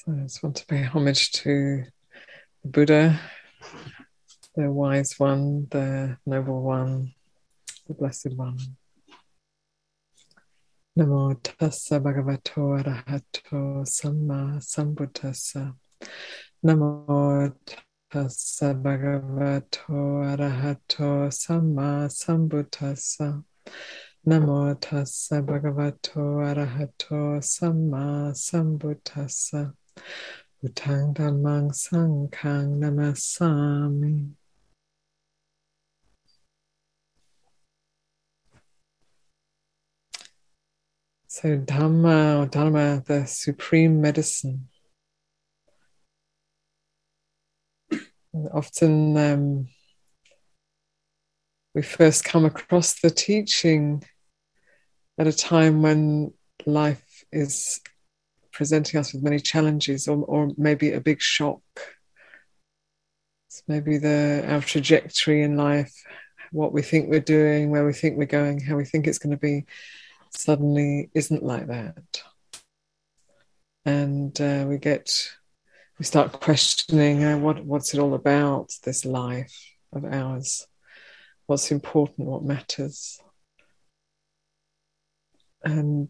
So I just want to pay homage to the Buddha, the wise one, the noble one, the blessed one. Namo tassa bhagavato arahato samma sambuddhassa. Namo tassa bhagavato arahato samma sambuddhassa. Namo tassa bhagavato arahato samma sambuddhassa. Buddhang dhammang sanghang namasami. So Dhamma, or Dharma, the supreme medicine. Often we first come across the teaching at a time when life is presenting us with many challenges, or maybe a big shock. It's maybe our trajectory in life, what we think we're doing, where we think we're going, how we think it's going to be, suddenly isn't like that. And we start questioning what's it all about, this life of ours, what's important, what matters. And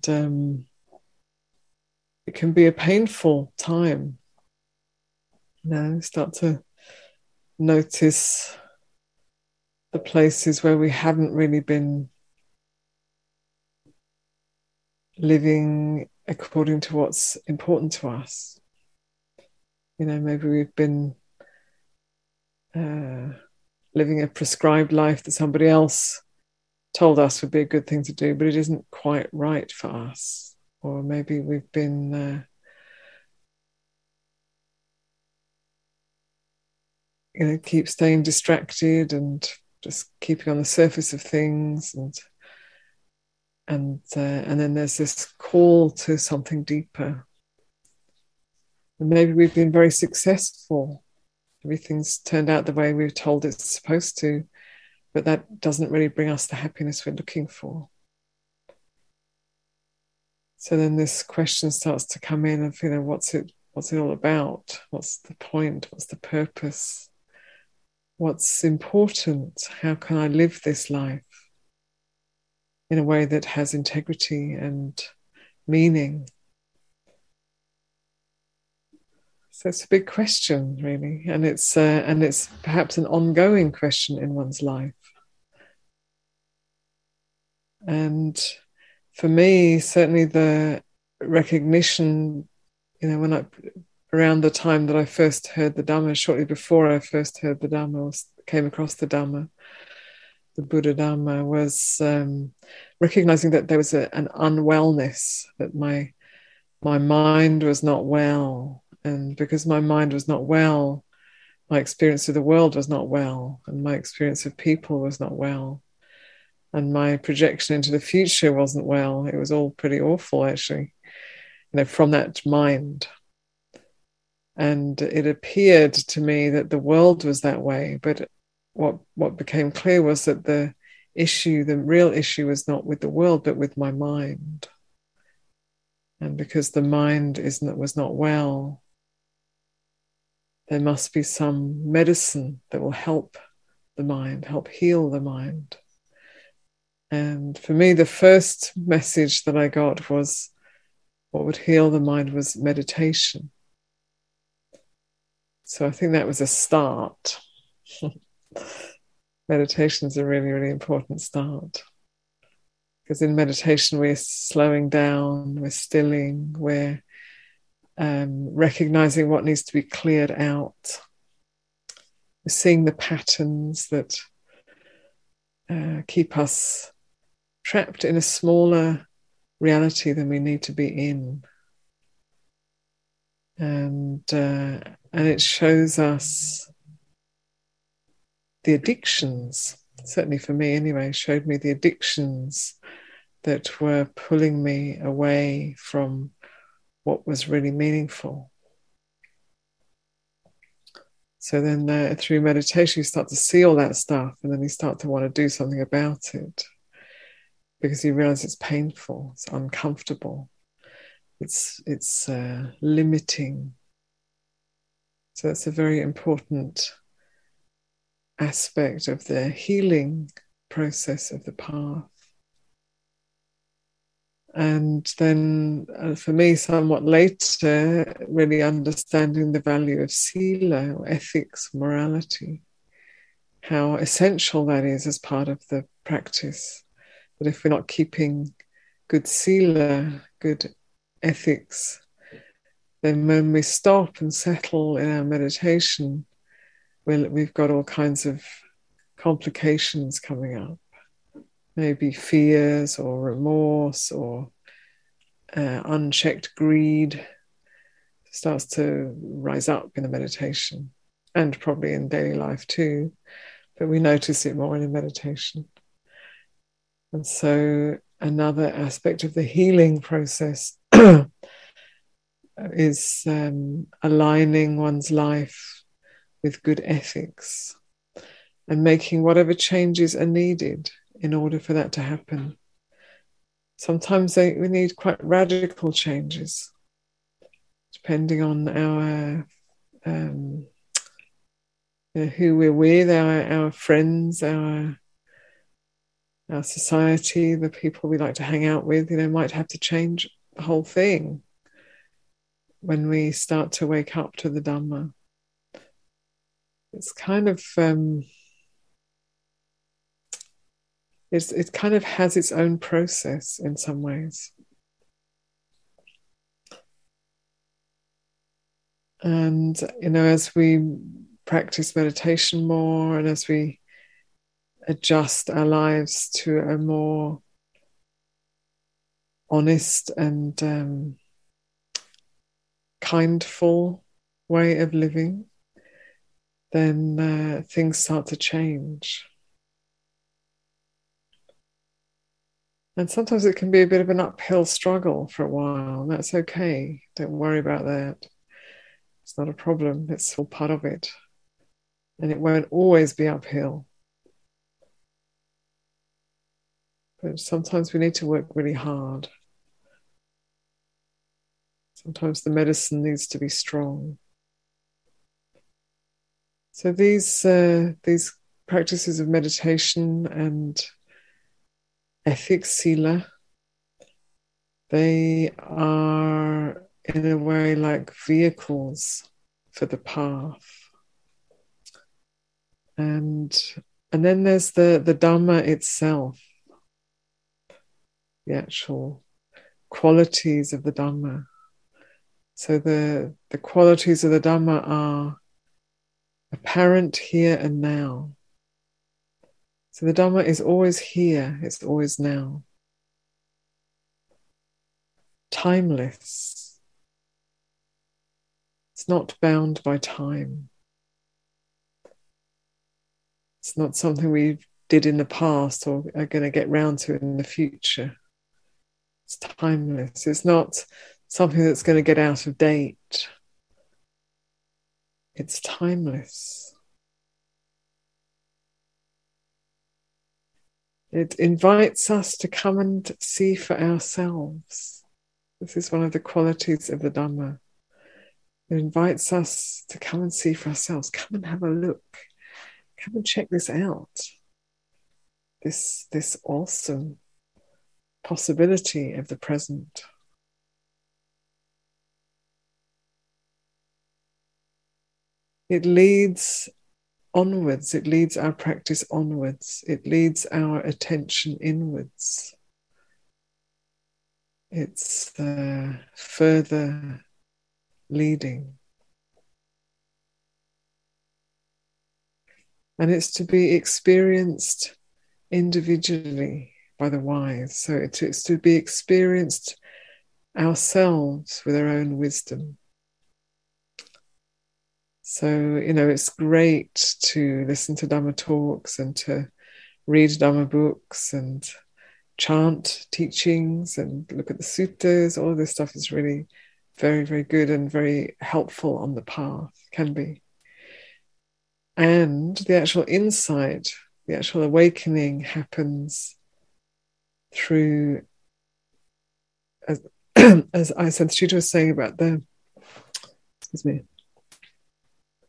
it can be a painful time. Start to notice the places where we haven't really been living according to what's important to us. Maybe we've been living a prescribed life that somebody else told us would be a good thing to do, but it isn't quite right for us. Or maybe we've been keep staying distracted and just keeping on the surface of things, and then there's this call to something deeper. And maybe we've been very successful. Everything's turned out the way we're told it's supposed to, but that doesn't really bring us the happiness we're looking for. So then this question starts to come in of, what's it all about? What's the point? What's the purpose? What's important? How can I live this life in a way that has integrity and meaning? So it's a big question, really, and it's perhaps an ongoing question in one's life. And for me, certainly the recognition, around the time that I first heard the Dhamma, shortly before I first heard the Dhamma, or came across the Dhamma, the Buddha Dhamma, was recognizing that there was an unwellness, that my mind was not well. And because my mind was not well, my experience of the world was not well, and my experience of people was not well. And my projection into the future wasn't well. It was all pretty awful, actually, from that mind. And it appeared to me that the world was that way. But what became clear was that the real issue was not with the world, but with my mind. And because the mind was not well, there must be some medicine that will help the mind, help heal the mind. And for me, the first message that I got was what would heal the mind was meditation. So I think that was a start. Meditation is a really, really important start. Because in meditation, we're slowing down, we're stilling, we're recognizing what needs to be cleared out. We're seeing the patterns that keep us trapped in a smaller reality than we need to be in. And it shows us the addictions, certainly for me anyway, showed me the addictions that were pulling me away from what was really meaningful. So then through meditation, you start to see all that stuff, and then you start to want to do something about it because you realize it's painful, it's uncomfortable, it's limiting, So that's a very important aspect of the healing process of the path. And then for me, somewhat later, really understanding the value of sila, or ethics, morality, how essential that is as part of the practice. That if we're not keeping good sila, good ethics, then when we stop and settle in our meditation, we've got all kinds of complications coming up. Maybe fears or remorse or unchecked greed starts to rise up in the meditation, and probably in daily life too, but we notice it more in the meditation. And so another aspect of the healing process is aligning one's life with good ethics and making whatever changes are needed in order for that to happen. Sometimes we need quite radical changes, depending on our who we're with, our friends, our society, the people we like to hang out with, might have to change the whole thing when we start to wake up to the Dhamma. It's kind of it kind of has its own process in some ways. And as we practice meditation more, and as we adjust our lives to a more honest and kindful way of living, then things start to change. And sometimes it can be a bit of an uphill struggle for a while. That's okay. Don't worry about that. It's not a problem. It's all part of it. And it won't always be uphill. But sometimes we need to work really hard. Sometimes the medicine needs to be strong. So these practices of meditation and ethics, sila, they are in a way like vehicles for the path. And then there's the Dhamma itself, the actual qualities of the Dhamma. So the qualities of the Dhamma are apparent here and now. So the Dhamma is always here, it's always now. Timeless. It's not bound by time. It's not something we did in the past or are going to get round to in the future. It's timeless. It's not something that's going to get out of date. It's timeless. It invites us to come and see for ourselves. This is one of the qualities of the Dhamma. It invites us to come and see for ourselves. Come and have a look. Come and check this out. This awesome possibility of the present. It leads onwards. It leads our practice onwards. It leads our attention inwards. It's further leading. And it's to be experienced individually by the wise. So it's to be experienced ourselves with our own wisdom. So, it's great to listen to Dhamma talks and to read Dhamma books and chant teachings and look at the suttas. All of this stuff is really very, very good and very helpful on the path, can be. And the actual insight, the actual awakening happens through, as Ajahn Sucitto was saying about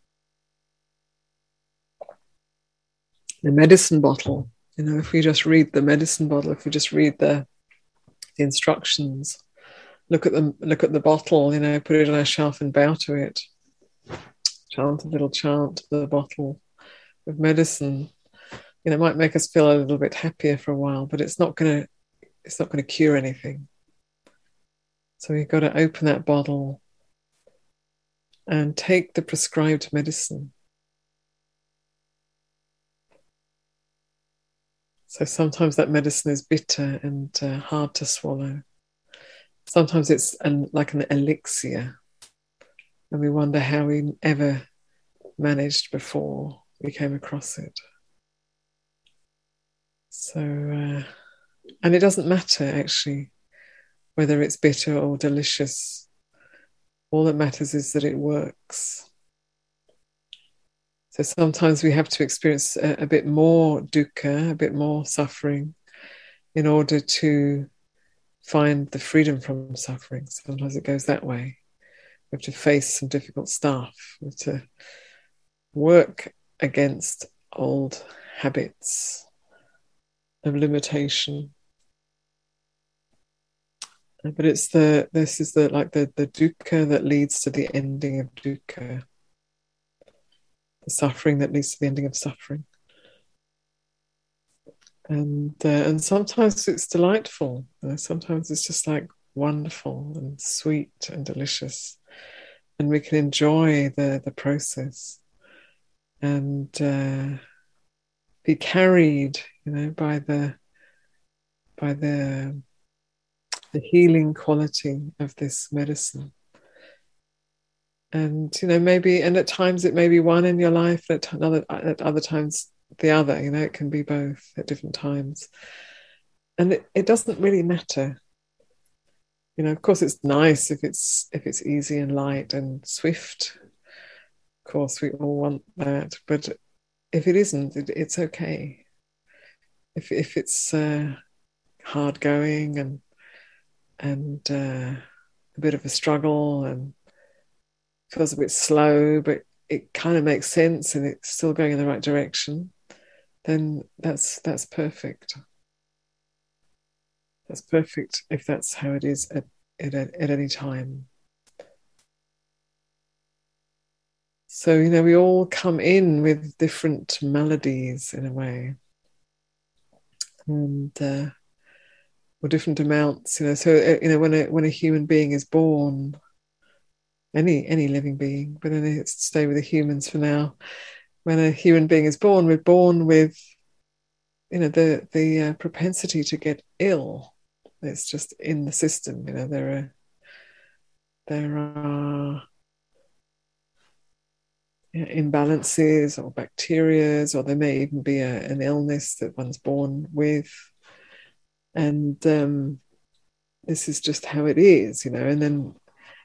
the medicine bottle. If we just read the medicine bottle, if we just read the instructions, look at the bottle, put it on our shelf and bow to it, chant a little chant to the bottle of medicine. It might make us feel a little bit happier for a while, but it's not going to cure anything. So we've got to open that bottle and take the prescribed medicine. So sometimes that medicine is bitter and hard to swallow. Sometimes it's like an elixir, and we wonder how we ever managed before we came across it. So, and it doesn't matter actually whether it's bitter or delicious. All that matters is that it works. So sometimes we have to experience a bit more dukkha, a bit more suffering, in order to find the freedom from suffering. Sometimes it goes that way. We have to face some difficult stuff. We have to work against old habits of limitation. But this is the dukkha that leads to the ending of dukkha, the suffering that leads to the ending of suffering. And sometimes it's delightful. Sometimes it's just like wonderful and sweet and delicious, and we can enjoy the process and be carried, by the healing quality of this medicine. And maybe, and at times it may be one in your life, at other times the other. It can be both at different times, and it doesn't really matter. Of course, it's nice if it's easy and light and swift. Of course, we all want that, but if it isn't, it's okay. If it's hard going and a bit of a struggle and feels a bit slow, but it kind of makes sense and it's still going in the right direction, then that's perfect. That's perfect if that's how it is at any time. So, we all come in with different maladies in a way, and or different amounts. So when a human being is born, any living being, but let's stay with the humans for now. When a human being is born, we're born with the propensity to get ill. It's just in the system. There are imbalances or bacterias, or there may even be an illness that one's born with, and this is just how it is. And then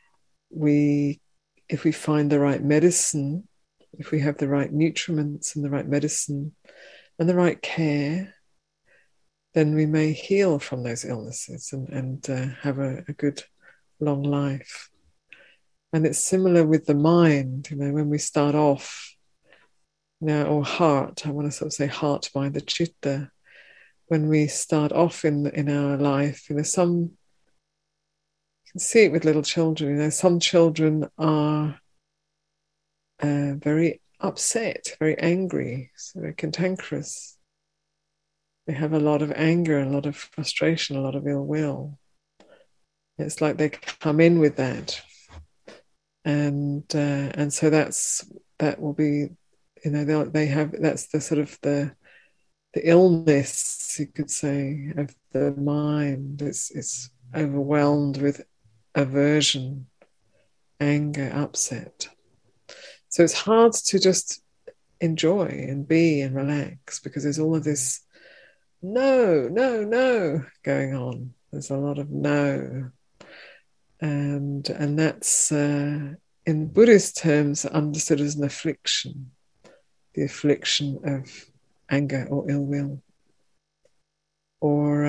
if we find the right medicine, if we have the right nutriments and the right medicine and the right care, then we may heal from those illnesses and have a good long life. And it's similar with the mind. When we start off, or heart, I want to sort of say heart, mind, the chitta. When we start off in our life, some, you can see it with little children. Some children are very upset, very angry, so very cantankerous. They have a lot of anger, a lot of frustration, a lot of ill will. It's like they come in with that, and so that will be, they have, that's the sort of the illness, you could say, of the mind. It's overwhelmed with aversion, anger, upset. So it's hard to just enjoy and be and relax, because there's all of this no going on. There's a lot of no, and that's in Buddhist terms understood as an affliction, the affliction of anger or ill will, or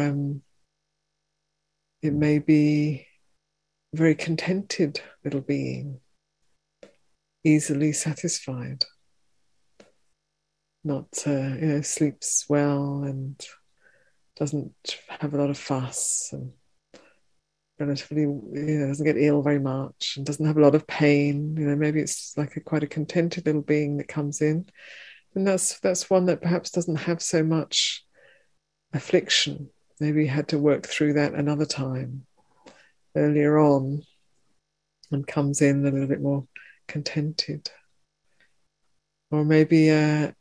it may be a very contented little being, easily satisfied, not sleeps well and doesn't have a lot of fuss and relatively doesn't get ill very much and doesn't have a lot of pain. Maybe it's like quite a contented little being that comes in, and that's one that perhaps doesn't have so much affliction. Maybe you had to work through that another time earlier on, and comes in a little bit more contented. Or maybe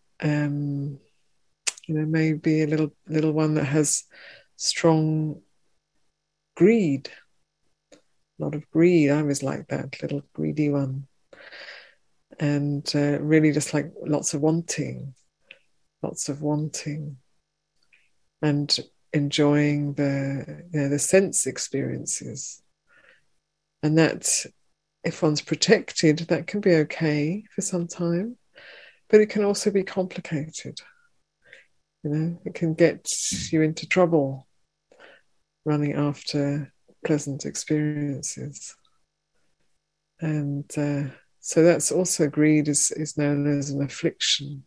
maybe a little one that has strong greed, a lot of greed. I was like that little greedy one, and really just like lots of wanting, and enjoying the sense experiences. And that, if one's protected, that can be okay for some time, but it can also be complicated. It can get you into trouble running after pleasant experiences. And so that's also, greed is known as an affliction.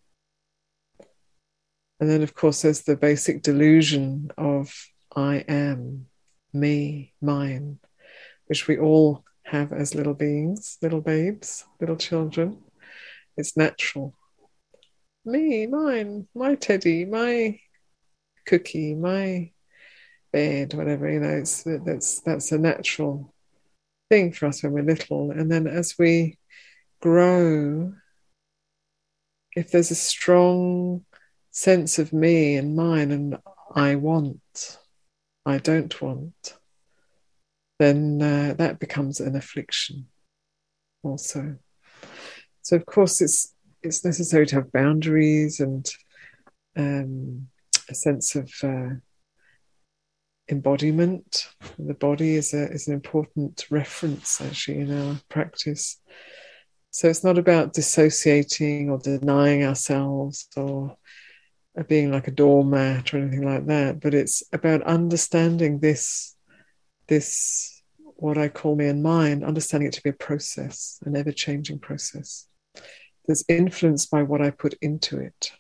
And then, of course, there's the basic delusion of I am, me, mine, which we all have as little beings, little babes, little children. It's natural. Me, mine, my teddy, my cookie, my bed, whatever, that's a natural thing for us when we're little. And then as we grow, if there's a strong sense of me and mine and I don't want, then that becomes an affliction also. So of course it's necessary to have boundaries and a sense of embodiment. The body is an important reference actually in our practice. So it's not about dissociating or denying ourselves or being like a doormat or anything like that, but it's about understanding this what I call me and mine, understanding it to be a process, an ever-changing process that's influenced by what I put into it.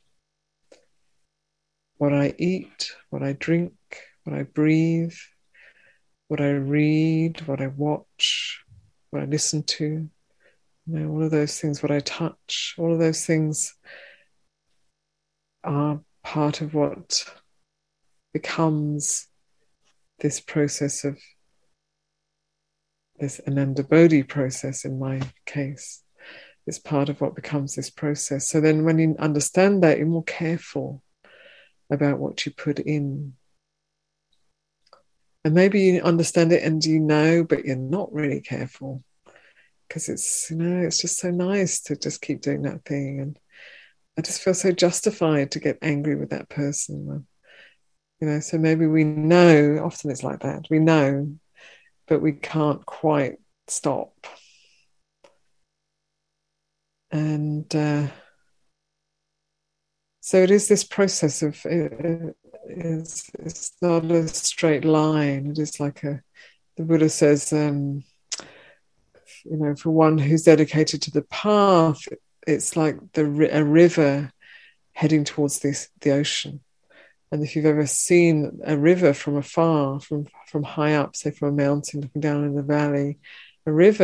What I eat, what I drink, what I breathe, what I read, what I watch, what I listen to, all of those things, what I touch, all of those things are part of what becomes this process of this Ananda Bodhi process in my case. It's part of what becomes this process. So then when you understand that, you're more careful about what you put in. And maybe you understand it and but you're not really careful, because it's just so nice to just keep doing that thing. And I just feel so justified to get angry with that person. So maybe we know, often it's like that, we know, but we can't quite stop. And so it is this process of, it's not a straight line. It is like the Buddha says, for one who's dedicated to the path, it's like a river heading towards the ocean. And if you've ever seen a river from afar, from high up, say from a mountain looking down in the valley, a river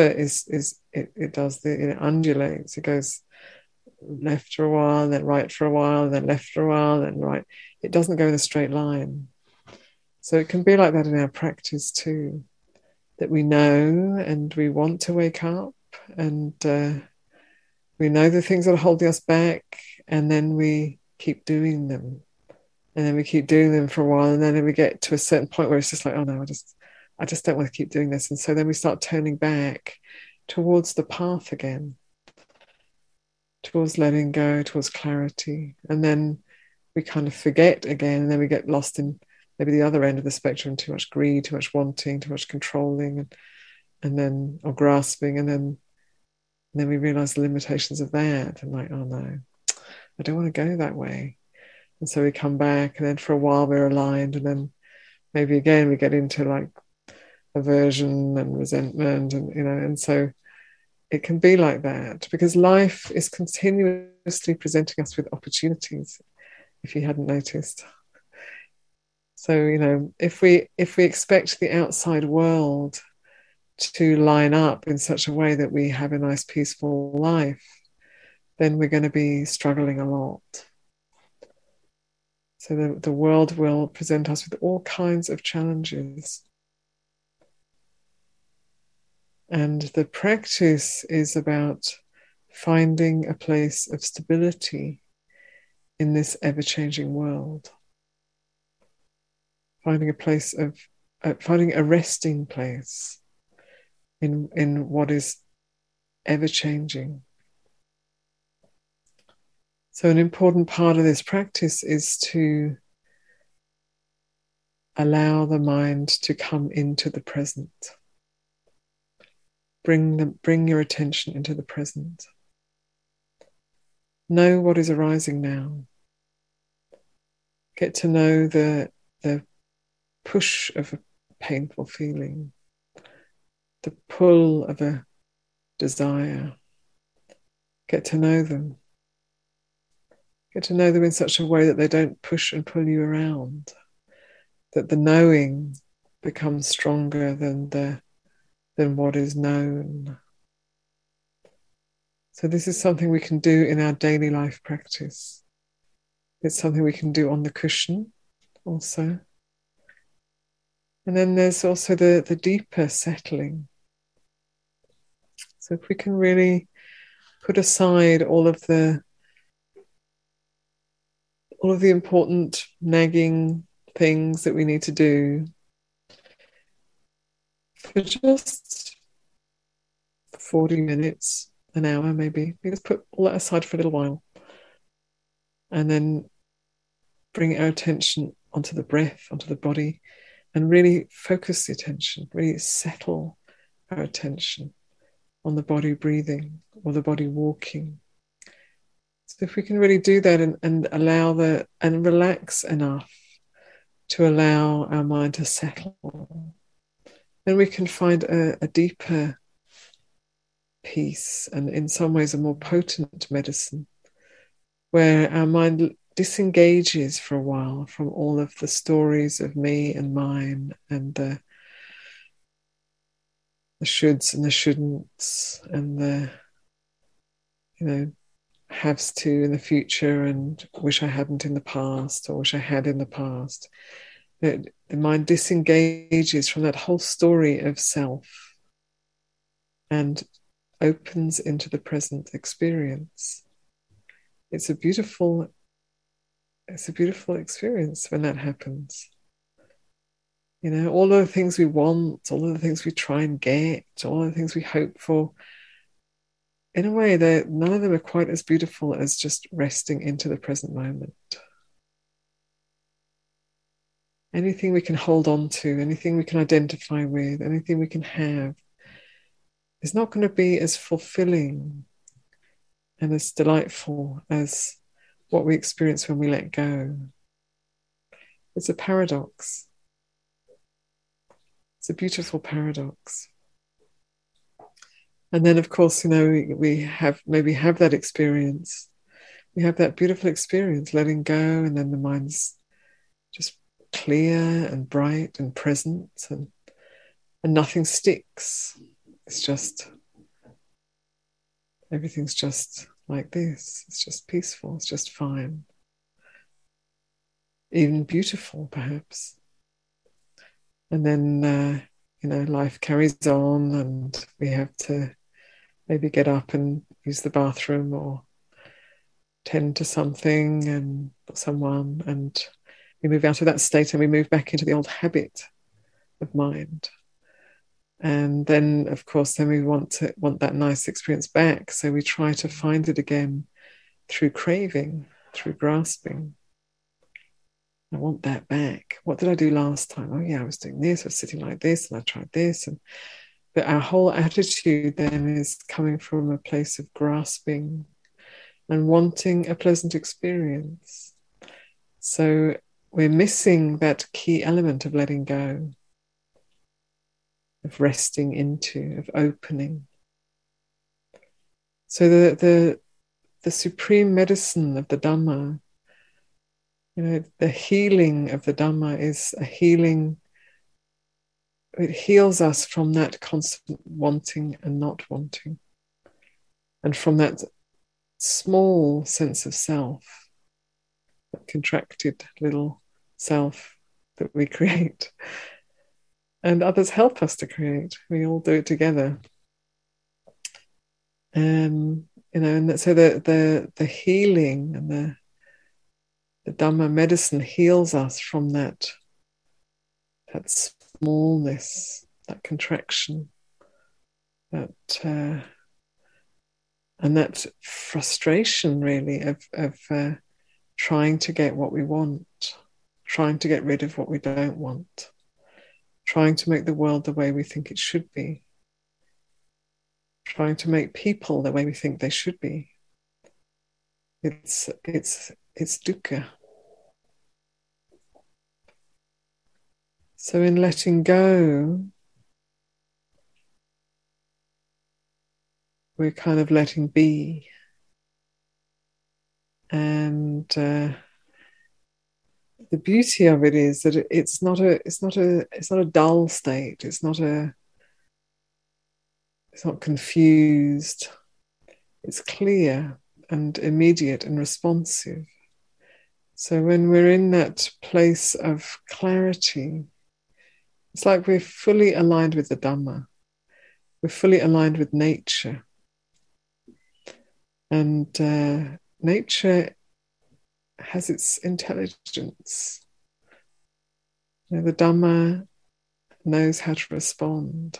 it undulates. It goes left for a while, then right for a while, then left for a while, then right. It doesn't go in a straight line. So it can be like that in our practice too, that we know and we want to wake up, and we know the things that are holding us back, and then we keep doing them. And then we keep doing them for a while, and then we get to a certain point where it's just like, oh no, I just don't want to keep doing this. And so then we start turning back towards the path again, towards letting go, towards clarity. And then we kind of forget again, and then we get lost in maybe the other end of the spectrum, too much greed, too much wanting, too much controlling, or grasping, and then we realize the limitations of that, and like, oh no, I don't want to go that way. And so we come back, and then for a while we're aligned, and then maybe again we get into like aversion and resentment, and and so it can be like that because life is continuously presenting us with opportunities, if you hadn't noticed. So, if we expect the outside world to line up in such a way that we have a nice, peaceful life, then we're going to be struggling a lot. So the world will present us with all kinds of challenges. And the practice is about finding a place of stability in this ever-changing world. Finding a resting place in what is ever-changing. So an important part of this practice is to allow the mind to come into the present. Bring your attention into the present. Know what is arising now. Get to know the push of a painful feeling, the pull of a desire. Get to know them. Get to know them in such a way that they don't push and pull you around, that the knowing becomes stronger than what is known. So this is something we can do in our daily life practice. It's something we can do on the cushion also. And then there's also the deeper settling. So if we can really put aside all of the important nagging things that we need to do for just 40 minutes, an hour maybe. We just put all that aside for a little while and then bring our attention onto the breath, onto the body, and really focus the attention, really settle our attention on the body breathing or the body walking. So if we can really do that and allow and relax enough to allow our mind to settle, then we can find a deeper peace and in some ways a more potent medicine where our mind disengages for a while from all of the stories of me and mine and the shoulds and the shouldn'ts and the haves to in the future and wish I hadn't in the past or wish I had in the past. The mind disengages from that whole story of self and opens into the present experience. It's a beautiful experience when that happens. All of the things we want, all of the things we try and get, all of the things we hope for, in a way, none of them are quite as beautiful as just resting into the present moment. Anything we can hold on to, anything we can identify with, anything we can have is not going to be as fulfilling and as delightful as what we experience when we let go. It's a paradox. It's a beautiful paradox. And then, of course, we have that experience. We have that beautiful experience, letting go, and then the mind's just clear and bright and present, and nothing sticks. It's just, everything's just like this. It's just peaceful. It's just fine. Even beautiful, perhaps. And then, life carries on and we have to maybe get up and use the bathroom or tend to something and someone, and we move out of that state and we move back into the old habit of mind. And then, of course, we want that nice experience back. So we try to find it again through craving, through grasping. I want that back. What did I do last time? Oh yeah, I was doing this, I was sitting like this, and I tried this. But our whole attitude then is coming from a place of grasping and wanting a pleasant experience. So we're missing that key element of letting go, of resting into, of opening. So the supreme medicine of the Dhamma, the healing of the Dhamma is a healing. It heals us from that constant wanting and not wanting, and from that small sense of self, that contracted little self that we create, and others help us to create. We all do it together. And so the healing and the Dhamma medicine heals us from that smallness, that contraction, that and that frustration, really, of trying to get what we want, trying to get rid of what we don't want, trying to make the world the way we think it should be, trying to make people the way we think they should be. It's dukkha. So in letting go, we're kind of letting be. And the beauty of it is that it's not a dull state. It's not confused. It's clear and immediate and responsive. So when we're in that place of clarity, it's like we're fully aligned with the Dhamma. We're fully aligned with nature. And nature has its intelligence. The Dhamma knows how to respond.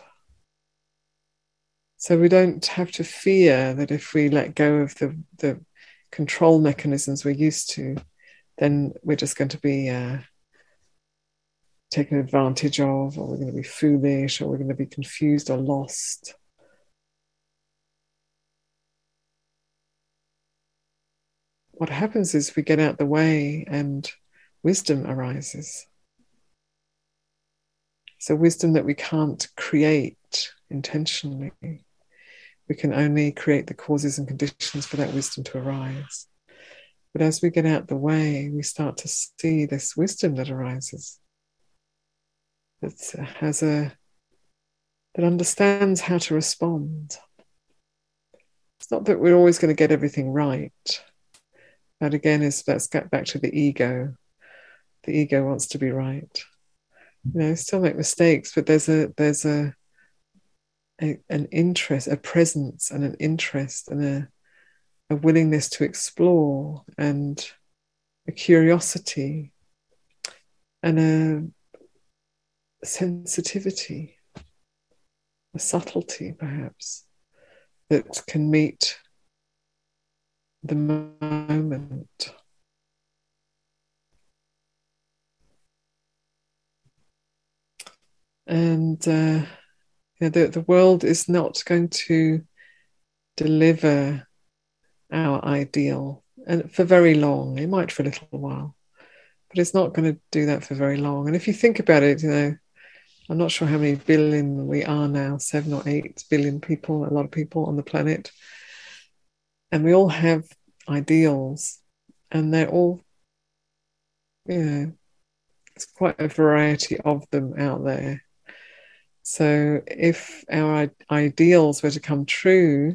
So we don't have to fear that if we let go of the control mechanisms we're used to, then we're just going to be taken advantage of, or we're going to be foolish, or we're going to be confused or lost. What happens is we get out the way and wisdom arises. So wisdom that we can't create intentionally. We can only create the causes and conditions for that wisdom to arise. But as we get out the way, we start to see this wisdom that arises, that understands how to respond. It's not that we're always going to get everything right. That again let's get back to the ego. The ego wants to be right. Still make mistakes, but there's an interest, a presence, and an interest, and a willingness to explore, and a curiosity, and a sensitivity, a subtlety, perhaps, that can meet the moment. And the world is not going to deliver our ideal, and for very long. It might for a little while, but it's not going to do that for very long. And if you think about it, I'm not sure how many billion we are now, 7 or 8 billion people, a lot of people on the planet. And we all have ideals, and they're all, it's quite a variety of them out there. So if our ideals were to come true,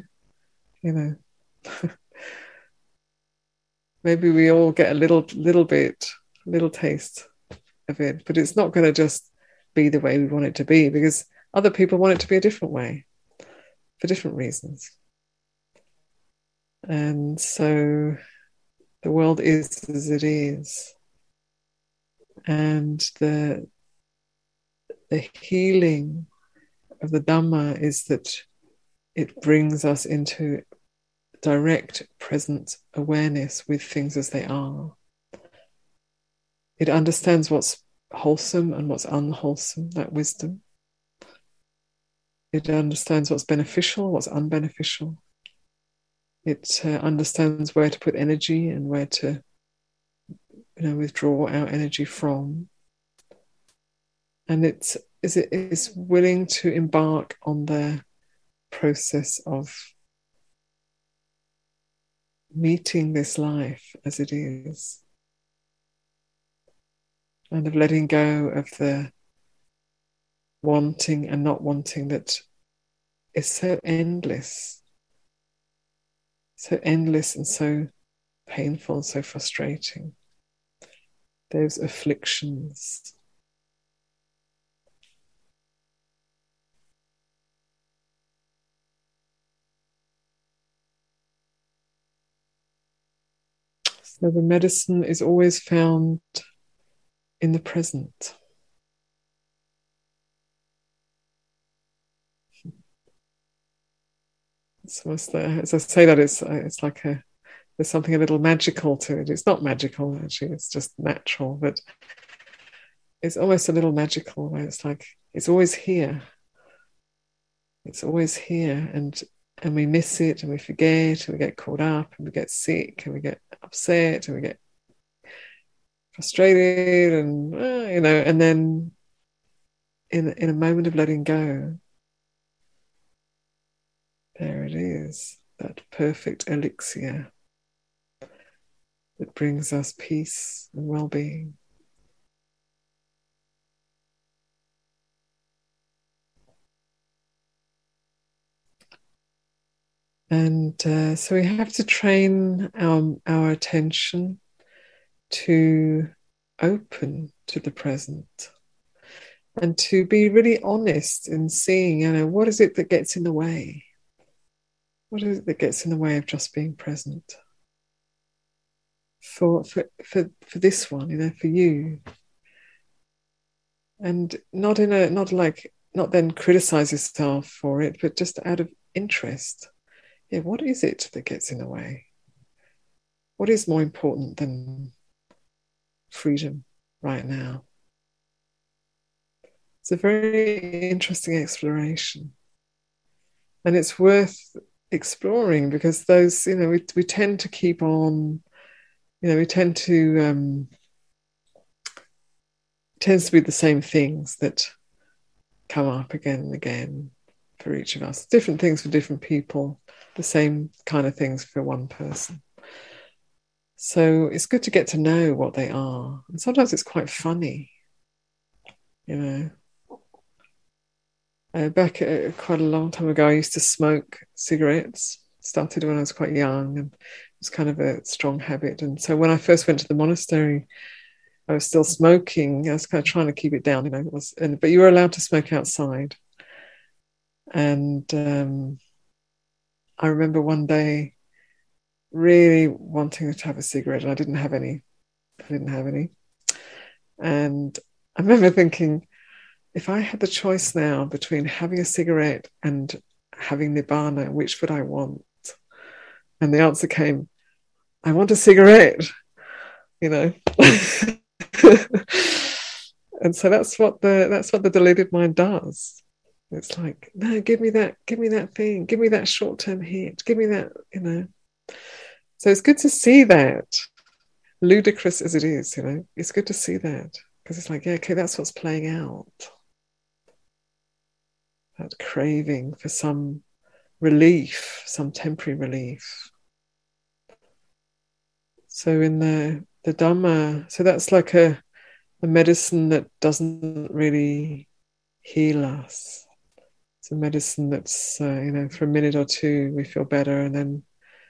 maybe we all get a little taste of it, but it's not going to just be the way we want it to be, because other people want it to be a different way for different reasons. And so the world is as it is. And the healing of the Dhamma is that it brings us into direct present awareness with things as they are. It understands what's wholesome and what's unwholesome, that wisdom. It understands what's beneficial, what's unbeneficial. It understands where to put energy and where to withdraw our energy from. And it is willing to embark on the process of meeting this life as it is, and of letting go of the wanting and not wanting that is so endless and so painful and so frustrating. Those afflictions. So the medicine is always found in the present. So as I say that, it's like there's something a little magical to it. It's not magical, actually, it's just natural, but it's almost a little magical where it's like it's always here. It's always here, and we miss it, and we forget, and we get caught up, and we get sick, and we get upset, and we get frustrated, and and then in a moment of letting go, there it is, that perfect elixir that brings us peace and well-being. And so we have to train our attention to open to the present and to be really honest in seeing, what is it that gets in the way? What is it that gets in the way of just being present? For this one, for you. And not then criticize yourself for it, but just out of interest. Yeah, what is it that gets in the way? What is more important than freedom right now? It's a very interesting exploration. And it's worth exploring because those, we tend to keep on, we tend to, tends to be the same things that come up again and again for each of us. Different things for different people, the same kind of things for one person. So it's good to get to know what they are. And sometimes it's quite funny, Back quite a long time ago, I used to smoke cigarettes. Started when I was quite young, and it was kind of a strong habit. And so when I first went to the monastery, I was still smoking. I was kind of trying to keep it down, but you were allowed to smoke outside. And I remember one day really wanting to have a cigarette, and I didn't have any. And I remember thinking, if I had the choice now between having a cigarette and having Nibbana, which would I want? And the answer came, I want a cigarette, And so that's what the deluded mind does. It's like, no, give me that thing, give me that short-term hit, give me that. So it's good to see that, ludicrous as it is, it's good to see that because it's like, yeah, okay, that's what's playing out. That craving for some relief, some temporary relief. So in the Dhamma, so that's like a medicine that doesn't really heal us. It's a medicine that's, for a minute or two we feel better, and then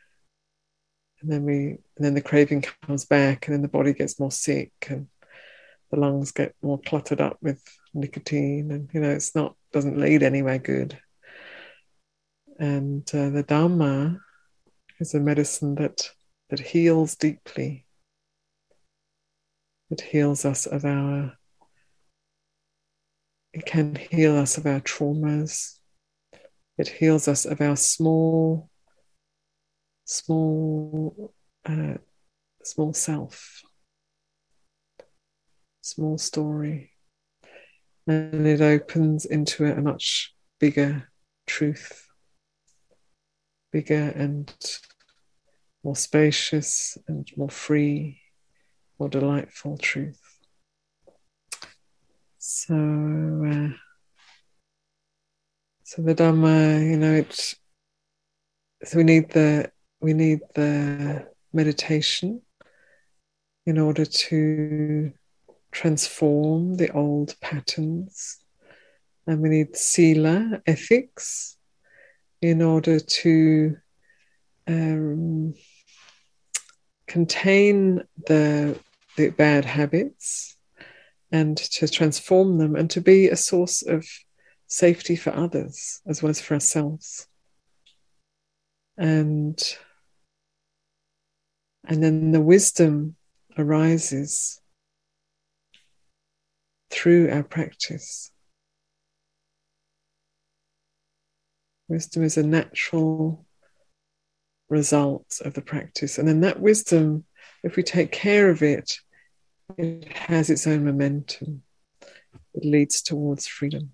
the craving comes back, and then the body gets more sick, and the lungs get more cluttered up with nicotine, and doesn't lead anywhere good. And the Dhamma is a medicine that heals deeply. It heals us of it can heal us of our traumas. It heals us of our small self, small story. And it opens into a much bigger truth, bigger and more spacious and more free, more delightful truth. So the Dhamma, so we need we need the meditation in order to transform the old patterns. And we need sila, ethics, in order to contain the bad habits and to transform them and to be a source of safety for others as well as for ourselves. And then the wisdom arises through our practice. Wisdom is a natural result of the practice. And then that wisdom, if we take care of it, it has its own momentum. It leads towards freedom.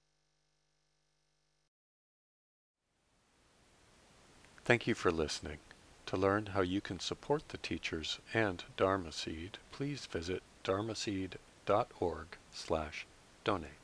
Thank you for listening. To learn how you can support the teachers and Dharma Seed, please visit dharmaseed.org/donate.